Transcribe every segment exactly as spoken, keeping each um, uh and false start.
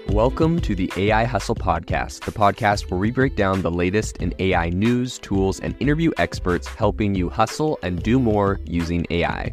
Welcome to the A I Hustle Podcast, the podcast where we break down the latest in A I news, tools, and interview experts helping you hustle and do more using A I.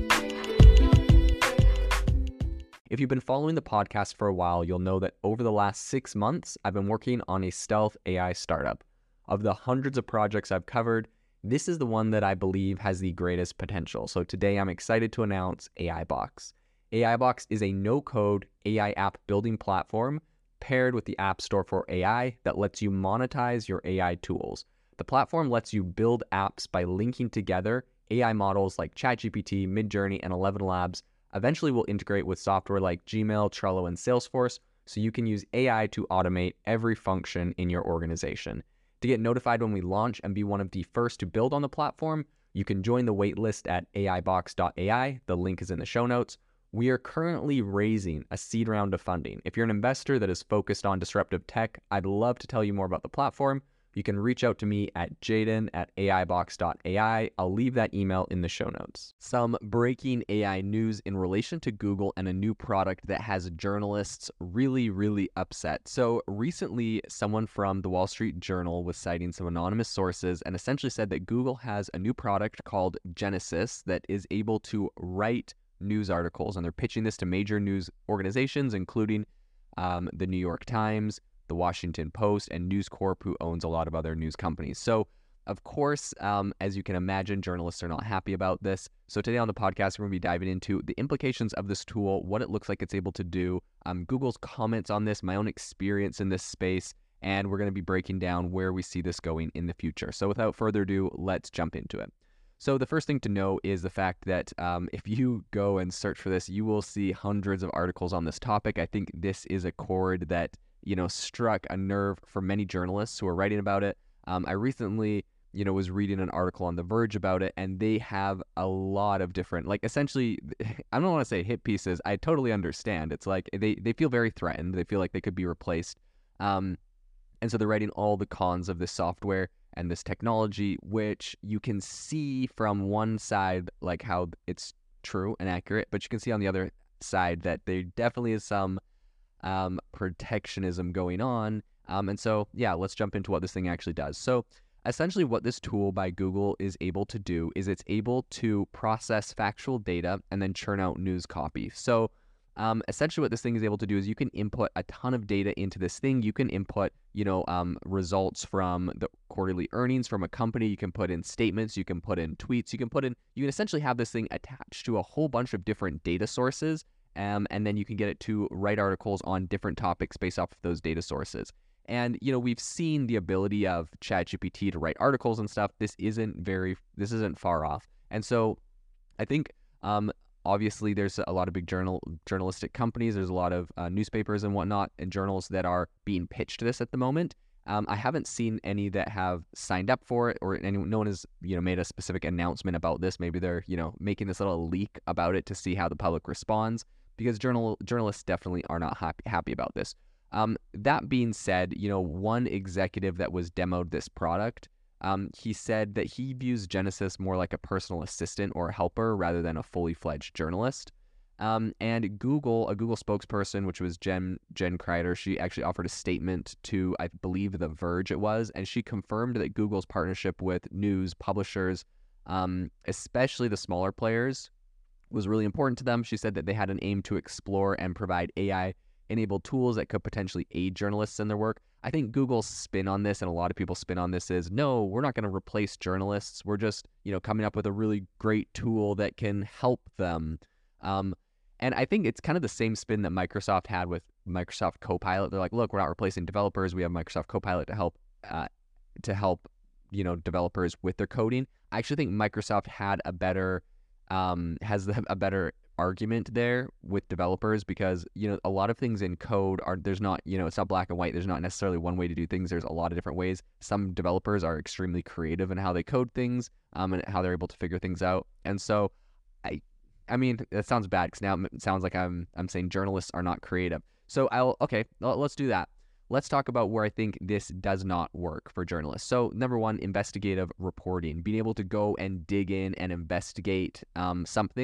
If you've been following the podcast for a while, you'll know that over the last six months, I've been working on a stealth A I startup. Of the hundreds of projects I've covered, this is the one that I believe has the greatest potential. So today I'm excited to announce AIBox. AIBox is a no-code A I app building platform paired with the App Store for A I that lets you monetize your A I tools. The platform lets you build apps by linking together A I models like ChatGPT, Midjourney, and Eleven Labs. Eventually will integrate with software like Gmail, Trello, and Salesforce, so you can use A I to automate every function in your organization. To get notified when we launch and be one of the first to build on the platform, you can join the waitlist at A I box dot A I. The link is in the show notes. We are currently raising a seed round of funding. If you're an investor that is focused on disruptive tech, I'd love to tell you more about the platform. You can reach out to me at jaden at A I box dot A I. I'll leave that email in the show notes. Some breaking A I news in relation to Google and a new product that has journalists really, really upset. So recently, someone from the Wall Street Journal was citing some anonymous sources and essentially said that Google has a new product called Genesis that is able to write news articles, and they're pitching this to major news organizations, including um, the New York Times, the Washington Post, and News Corp, who owns a lot of other news companies. So, of course, um, as you can imagine, journalists are not happy about this. So today on the podcast, we're going to be diving into the implications of this tool, what it looks like it's able to do, um, Google's comments on this, my own experience in this space, and we're going to be breaking down where we see this going in the future. So without further ado, let's jump into it. So the first thing to know is the fact that um, if you go and search for this, you will see hundreds of articles on this topic. I think this is a chord that, you know, struck a nerve for many journalists who are writing about it. Um, I recently, you know, was reading an article on The Verge about it, and they have a lot of different, like, essentially, I don't want to say hit pieces. I totally understand. It's like they, they feel very threatened. They feel like they could be replaced. Um, and so they're writing all the cons of this software and this technology, which you can see from one side, like how it's true and accurate, but you can see on the other side that there definitely is some um, protectionism going on. Um, and so, yeah, let's jump into what this thing actually does. So essentially what this tool by Google is able to do is it's able to process factual data and then churn out news copy. So Um, essentially what this thing is able to do is you can input a ton of data into this thing. You can input, you know, um, results from the quarterly earnings from a company. You can put in statements. You can put in tweets. You can put in, you can essentially have this thing attached to a whole bunch of different data sources. Um, and then you can get it to write articles on different topics based off of those data sources. And, you know, we've seen the ability of ChatGPT to write articles and stuff. This isn't very, this isn't far off. And so I think, um, obviously, there's a lot of big journal journalistic companies. There's a lot of uh, newspapers and whatnot and journals that are being pitched this at the moment. Um, I haven't seen any that have signed up for it, or anyone, no one has, you know, made a specific announcement about this. Maybe they're, you know, making this little leak about it to see how the public responds, because journal journalists definitely are not happy happy about this. Um, that being said, you know, one executive that was demoed this product, Um, he said that he views Genesis more like a personal assistant or a helper rather than a fully fledged journalist. Um, and Google, a Google spokesperson, which was Jen Jen Kreider, she actually offered a statement to, I believe, The Verge it was, and she confirmed that Google's partnership with news publishers, um, especially the smaller players, was really important to them. She said that they had an aim to explore and provide A I-enabled tools that could potentially aid journalists in their work. I think Google's spin on this, and a lot of people's spin on this, is, no, we're not going to replace journalists. We're just, you know, coming up with a really great tool that can help them. Um, and I think it's kind of the same spin that Microsoft had with Microsoft Copilot. They're like, look, we're not replacing developers. We have Microsoft Copilot to help, uh, to help, you know, developers with their coding. I actually think Microsoft had a better, um, has a better argument there with developers, because, you know, a lot of things in code are, there's not, you know, it's not black and white. There's not necessarily one way to do things. There's a lot of different ways. Some developers are extremely creative in how they code things, um, and how they're able to figure things out. And so I, I mean, that sounds bad, because now it sounds like I'm, I'm saying journalists are not creative. So I'll, okay, let's do that. Let's talk about where I think this does not work for journalists. So number one, investigative reporting, being able to go and dig in and investigate um, something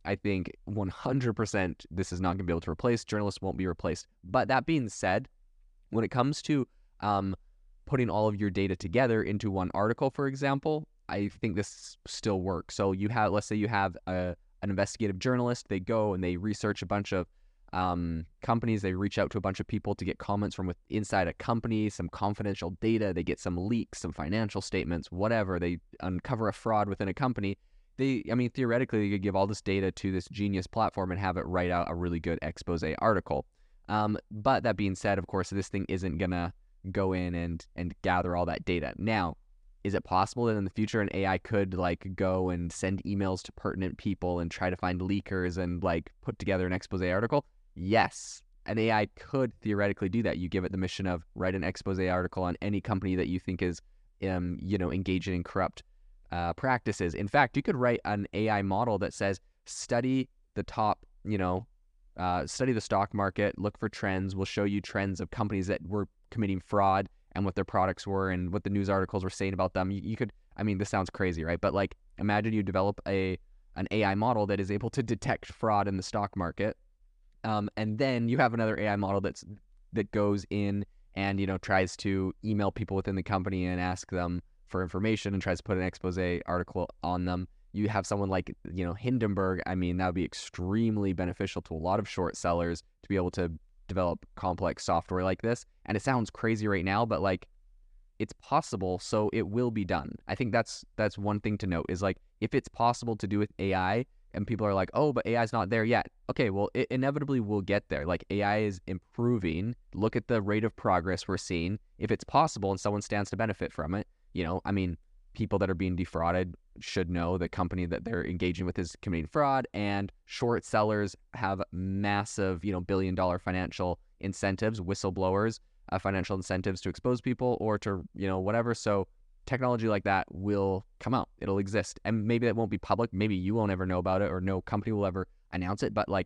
I think one hundred percent this is not going to be able to replace. Journalists won't be replaced. But that being said, when it comes to um, putting all of your data together into one article, for example, I think this still works. So you have, let's say you have a, an investigative journalist, they go and they research a bunch of um, companies, they reach out to a bunch of people to get comments from with, inside a company, some confidential data, they get some leaks, some financial statements, whatever, they uncover a fraud within a company. They, I mean, theoretically, you could give all this data to this genius platform and have it write out a really good expose article. Um, but that being said, of course, this thing isn't gonna go in and and gather all that data. Now, is it possible that in the future an A I could like go and send emails to pertinent people and try to find leakers and like put together an expose article? Yes, an A I could theoretically do that. You give it the mission of write an expose article on any company that you think is, um, you know, engaging in corrupt Uh, practices. In fact, you could write an A I model that says, study the top, you know, uh, study the stock market, look for trends. We'll show you trends of companies that were committing fraud and what their products were and what the news articles were saying about them. You, you could, I mean, this sounds crazy, right? But like, imagine you develop a an A I model that is able to detect fraud in the stock market, um, and then you have another A I model that's that goes in and, you know, tries to email people within the company and ask them for information and tries to put an expose article on them. You have someone like, you know, Hindenburg. I mean, that would be extremely beneficial to a lot of short sellers to be able to develop complex software like this. And it sounds crazy right now, but like, it's possible, so it will be done. I think that's that's one thing to note is like, if it's possible to do with A I and people are like, oh, but A I is not there yet. Okay, well, it inevitably will get there. Like, A I is improving. Look at the rate of progress we're seeing. If it's possible and someone stands to benefit from it, you know, I mean, people that are being defrauded should know the company that they're engaging with is committing fraud, and short sellers have massive, you know, billion dollar financial incentives, whistleblowers, uh, financial incentives to expose people or to, you know, whatever. So technology like that will come out. It'll exist. And maybe it won't be public. Maybe you won't ever know about it or no company will ever announce it. But like,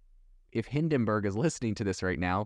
if Hindenburg is listening to this right now,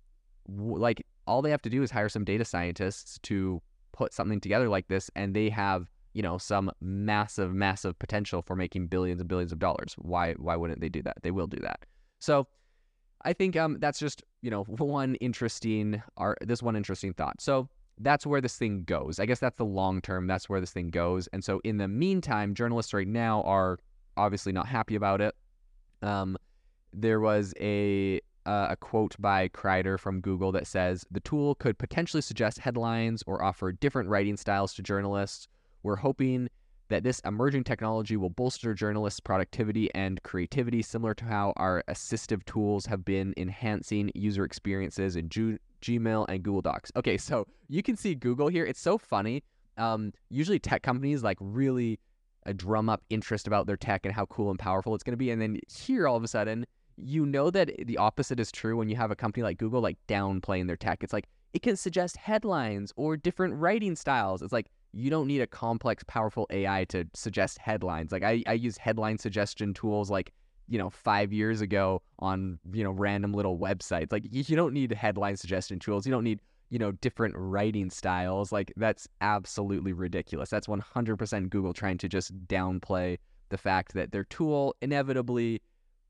w- like all they have to do is hire some data scientists to put something together like this, and they have, you know, some massive, massive potential for making billions and billions of dollars. Why, why wouldn't they do that? They will do that. So I think um, that's just, you know, one interesting, or this one interesting thought. So that's where this thing goes. I guess that's the long term. That's where this thing goes. And so in the meantime, journalists right now are obviously not happy about it. Um, there was a Uh, a quote by Kreider from Google that says, the tool could potentially suggest headlines or offer different writing styles to journalists. We're hoping that this emerging technology will bolster journalists' productivity and creativity, similar to how our assistive tools have been enhancing user experiences in G- Gmail and Google Docs. Okay, so you can see Google here. It's so funny. Um, usually tech companies like really uh, drum up interest about their tech and how cool and powerful it's going to be. And then here, all of a sudden, you know that the opposite is true when you have a company like Google like downplaying their tech. It's like, it can suggest headlines or different writing styles. It's like, you don't need a complex, powerful A I to suggest headlines. Like I, I use headline suggestion tools like, you know, five years ago on, you know, random little websites. Like you, you don't need headline suggestion tools. You don't need, you know, different writing styles. Like that's absolutely ridiculous. That's one hundred percent Google trying to just downplay the fact that their tool inevitably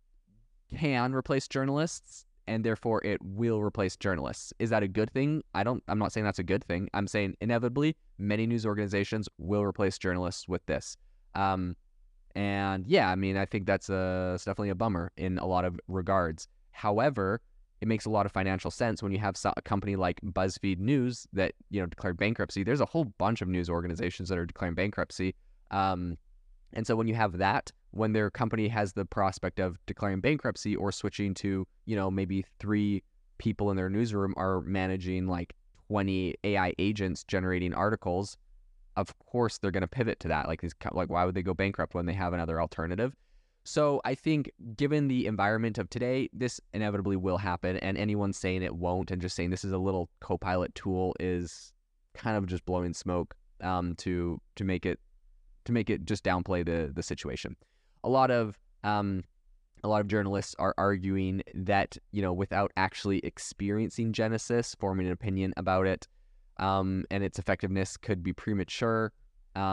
can replace journalists, and therefore it will replace journalists. Is that a good thing? I don't, I'm not saying that's a good thing. I'm saying inevitably many news organizations will replace journalists with this. Um, and yeah, I mean, I think that's a, it's definitely a bummer in a lot of regards. However, it makes a lot of financial sense when you have a company like BuzzFeed News that, you know, declared bankruptcy. There's a whole bunch of news organizations that are declaring bankruptcy. Um, and so when you have that, when their company has the prospect of declaring bankruptcy or switching to, you know, maybe three people in their newsroom are managing like twenty A I agents generating articles, of course they're going to pivot to that. Like, these, like, why would they go bankrupt when they have another alternative? So I think given the environment of today, this inevitably will happen, and anyone saying it won't and just saying this is a little Copilot tool is kind of just blowing smoke um, to to make it to make it just downplay the the situation. A lot of um, a lot of journalists are arguing that, you know, without actually experiencing Genesis, forming an opinion about it um, and its effectiveness could be premature. Um,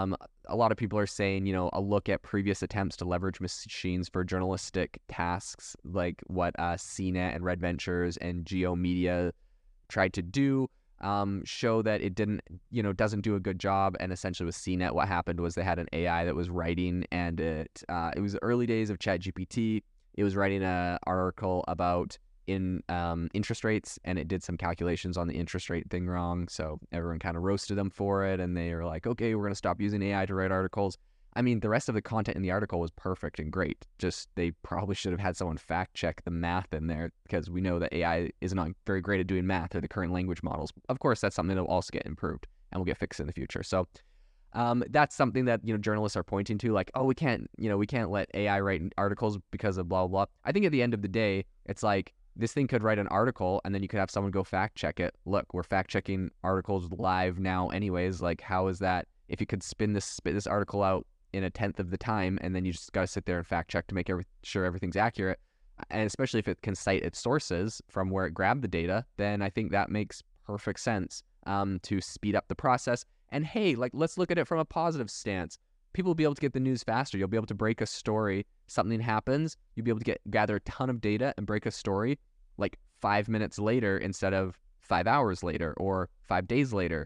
a lot of people are saying, you know, a look at previous attempts to leverage machines for journalistic tasks, like what uh, C net and Red Ventures and Geo Media tried to do, um, show that it didn't, you know, doesn't do a good job. And essentially with C net, what happened was they had an A I that was writing, and it uh, it was the early days of ChatGPT. It was writing an article about in um, interest rates, and it did some calculations on the interest rate thing wrong. So everyone kind of roasted them for it, and they were like, okay, we're going to stop using A I to write articles. I mean, the rest of the content in the article was perfect and great. Just they probably should have had someone fact check the math in there, because we know that A I is not very great at doing math or the current language models. Of course, that's something that will also get improved and will get fixed in the future. So um, that's something that, you know, journalists are pointing to, like, oh, we can't, you know, we can't let A I write articles because of blah, blah, blah. I think at the end of the day, it's like, this thing could write an article, and then you could have someone go fact check it. Look, we're fact checking articles live now anyways. Like, how is that? If you could spin this spit this article out in a tenth of the time, and then you just got to sit there and fact check to make every, sure everything's accurate, and especially if it can cite its sources from where it grabbed the data, then I think that makes perfect sense um, to speed up the process. And hey, like, let's look at it from a positive stance. People will be able to get the news faster. You'll be able to break a story. Something happens, you'll be able to get gather a ton of data and break a story like five minutes later instead of five hours later or five days later.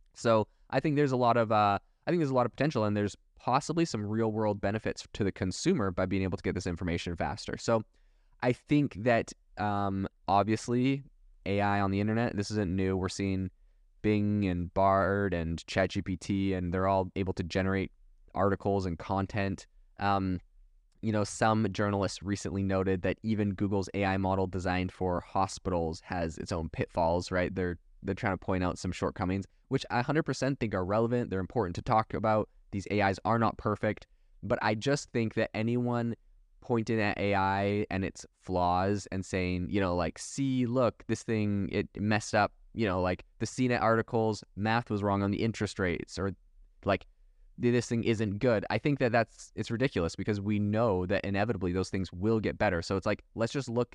So I think there's a lot of uh, I think there's a lot of potential, and there's possibly some real world benefits to the consumer by being able to get this information faster. So I think that um, obviously A I on the internet, this isn't new. We're seeing Bing and Bard and ChatGPT, and they're all able to generate articles and content. Um, You know, some journalists recently noted that even Google's A I model designed for hospitals has its own pitfalls, right? They're they're trying to point out some shortcomings, which I one hundred percent think are relevant. They're important to talk about. These A Is are not perfect, but I just think that anyone pointing at A I and its flaws and saying, you know, like, see, look, this thing, it messed up, you know, like the C net articles, math was wrong on the interest rates, or like, this thing isn't good. I think that that's, it's ridiculous, because we know that inevitably those things will get better. So it's like, let's just look,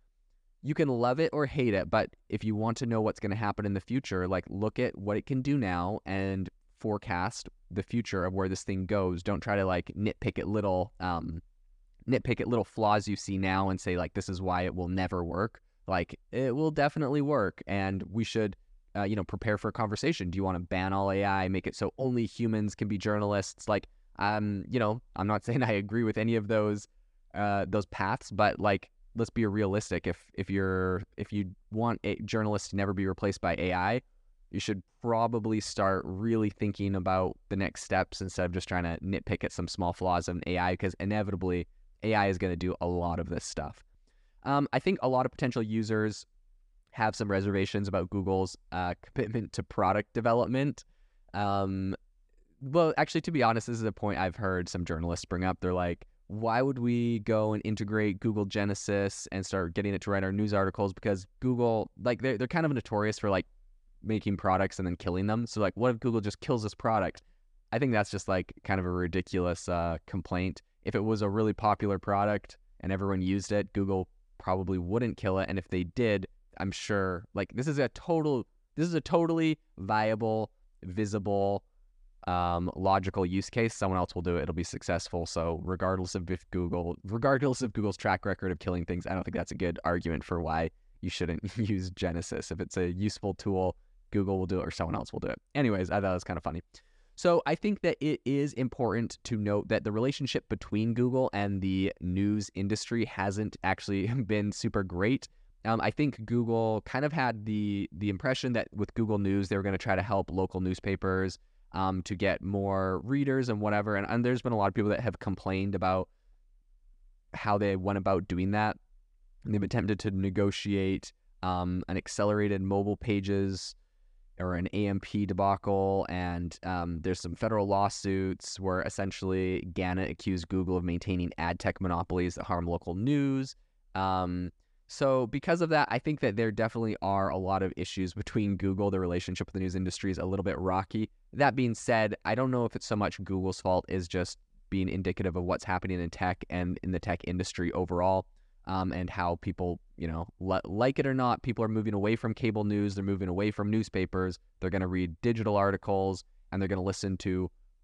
you can love it or hate it, but if you want to know what's going to happen in the future, like, look at what it can do now and forecast the future of where this thing goes. Don't try to like nitpick at little, um, nitpick at little flaws you see now and say like, this is why it will never work. Like, it will definitely work, and we should Uh, you know, prepare for a conversation. Do you want to ban all A I, make it so only humans can be journalists? Like, um, you know, I'm not saying I agree with any of those, uh, those paths, but like, let's be realistic. If if you're if you want a journalist to never be replaced by A I, you should probably start really thinking about the next steps instead of just trying to nitpick at some small flaws in A I, because inevitably A I is going to do a lot of this stuff. Um, I think a lot of potential users have some reservations about Google's uh, commitment to product development. Um, well, actually, to be honest, this is a point I've heard some journalists bring up. They're like, why would we go and integrate Google Genesis and start getting it to write our news articles? Because Google, like, they're, they're kind of notorious for, like, making products and then killing them. So, like, what if Google just kills this product? I think that's just, like, kind of a ridiculous uh, complaint. If it was a really popular product and everyone used it, Google probably wouldn't kill it. And if they did, I'm sure, like, this is a total, this is a totally viable, visible, um, logical use case. Someone else will do it. It'll be successful. So regardless of if Google, regardless of Google's track record of killing things, I don't think that's a good argument for why you shouldn't use Genesis. If it's a useful tool, Google will do it or someone else will do it. Anyways, I thought it was kind of funny. So I think that it is important to note that the relationship between Google and the news industry hasn't actually been super great. Um, I think Google kind of had the the impression that with Google News, they were going to try to help local newspapers um, to get more readers and whatever. And, and there's been a lot of people that have complained about how they went about doing that. And they've attempted to negotiate um, an accelerated mobile pages or an A M P debacle. And um, there's some federal lawsuits where essentially Gannett accused Google of maintaining ad tech monopolies that harm local news. Um, So because of that, I think that there definitely are a lot of issues between Google. The relationship with the news industry is a little bit rocky. That being said, I don't know if it's so much Google's fault as just being indicative of what's happening in tech and in the tech industry overall, um, and how people, you know, li- like it or not, people are moving away from cable news. They're moving away from newspapers. They're going to read digital articles, and they're going to listen to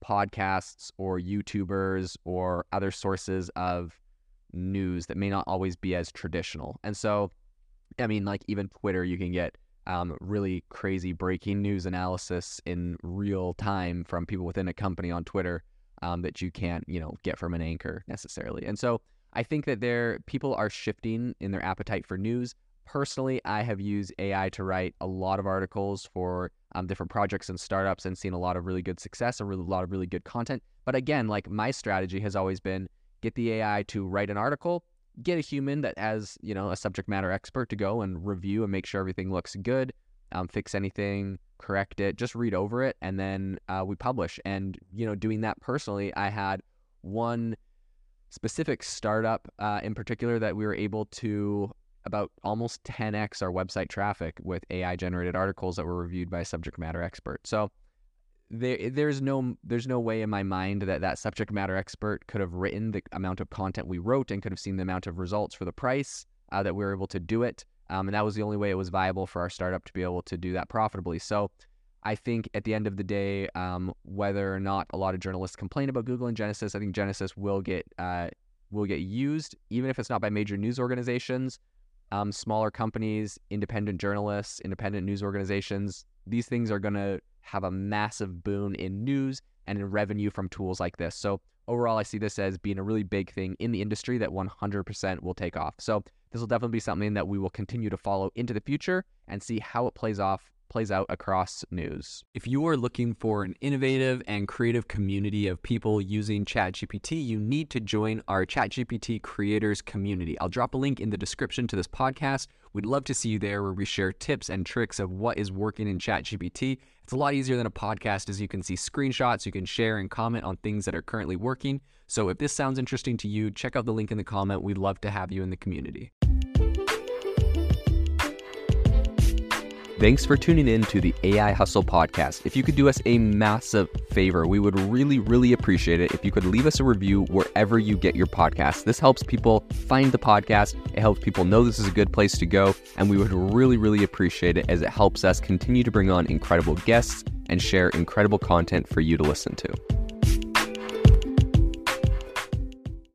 podcasts or YouTubers or other sources of news that may not always be as traditional. And so, I mean, like even Twitter, you can get um, really crazy breaking news analysis in real time from people within a company on Twitter um, that you can't, you know, get from an anchor necessarily. And so I think that there people are shifting in their appetite for news. Personally, I have used A I to write a lot of articles for um, different projects and startups and seen a lot of really good success, a really, lot of really good content. But again, like my strategy has always been get the A I to write an article, get a human that has, you know, a subject matter expert to go and review and make sure everything looks good, um, fix anything, correct it, just read over it, and then uh, we publish. And, you know, doing that personally, I had one specific startup uh, in particular that we were able to about almost ten x our website traffic with A I generated articles that were reviewed by a subject matter expert. So there, there's no, there's no way in my mind that that subject matter expert could have written the amount of content we wrote and could have seen the amount of results for the price uh, that we were able to do it. Um, and that was the only way it was viable for our startup to be able to do that profitably. So I think at the end of the day, um, whether or not a lot of journalists complain about Google and Genesis, I think Genesis will get uh, will get used, even if it's not by major news organizations. Um, smaller companies, independent journalists, independent news organizations, these things are going to have a massive boon in news and in revenue from tools like this. So overall, I see this as being a really big thing in the industry that one hundred percent will take off. So this will definitely be something that we will continue to follow into the future and see how it plays off plays out across news. If you are looking for an innovative and creative community of people using ChatGPT, you need to join our ChatGPT creators community. I'll drop a link in the description to this podcast. We'd love to see you there, where we share tips and tricks of what is working in ChatGPT. It's a lot easier than a podcast, as you can see screenshots, you can share and comment on things that are currently working. So if this sounds interesting to you, check out the link in the comment. We'd love to have you in the community. Thanks for tuning in to the A I Hustle podcast. If you could do us a massive favor, we would really, really appreciate it if you could leave us a review wherever you get your podcasts. This helps people find the podcast. It helps people know this is a good place to go. And we would really, really appreciate it, as it helps us continue to bring on incredible guests and share incredible content for you to listen to.